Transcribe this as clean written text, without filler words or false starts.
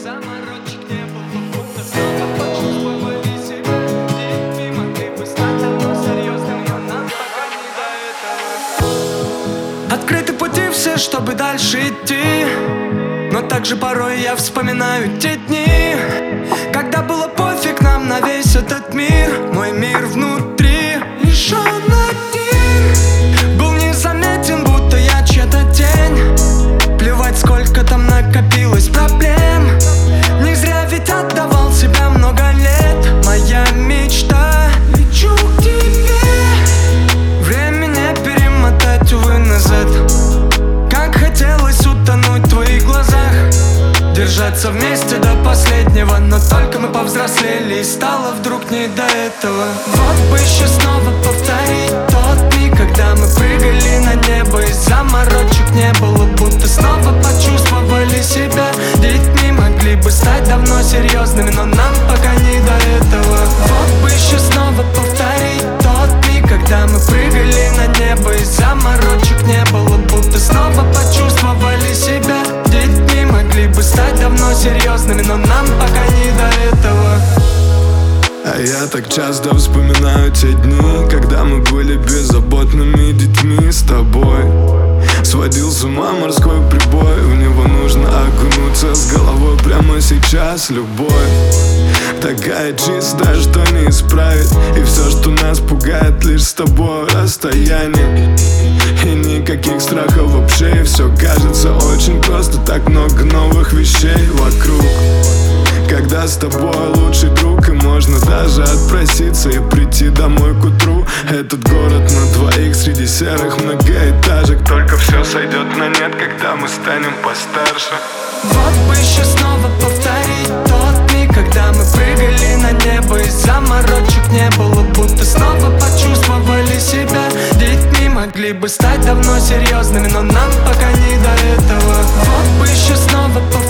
заморочек не было, будто снова почувствовали себя детьми. Могли бы стать давно серьезными, но нам пока не до этого. Открыты пути все, чтобы дальше идти, но также порой я вспоминаю те дни, когда было пофиг нам на весь этот мир. Мой мир внутри лишь он один был незаметен, будто я чья-то тень. Плевать, сколько там накопилось проблем, не зря ведь отдавал себя много лет. Моя мечта — лечу к тебе, время не перемотать, увы, назад. Как хотелось утонуть в твоих глазах, держаться вместе до последнего, но только мы повзрослели и стало вдруг не до этого. Вот бы еще снова повторить тот миг, когда мы прыгали на небо и заморочек не было, будто снова почувствовали себя детьми. Могли бы стать давно серьезными, но нам пока не до этого. Вот бы еще снова повторить тот миг, когда мы прыгали на небо и заморочек не было, будто снова почувствовали себя детьми. Могли бы стать давно серьезными, но нам пока не до этого. А я так часто вспоминаю те дни, когда мы были беззаботными детьми с тобой. Сводил с ума морской прибой, в него нужно окунуться с головой прямо сейчас. Любовь такая чистая, что не исправить, и все, что нас пугает, лишь с тобой расстояние. И никаких страхов вообще, и все кажется очень просто, так много новых вещей вокруг. Когда с тобой лучший друг, и можно даже отпроситься и прийти домой к утру. Этот город на двоих среди серых многоэтажек, только все сойдет на нет, когда мы станем постарше. Вот бы еще снова повторить тот миг, когда мы прыгали на небо и заморочек не было, будто снова почувствовали себя детьми. Могли бы стать давно серьезными, но нам пока не до этого. Вот бы еще снова повторить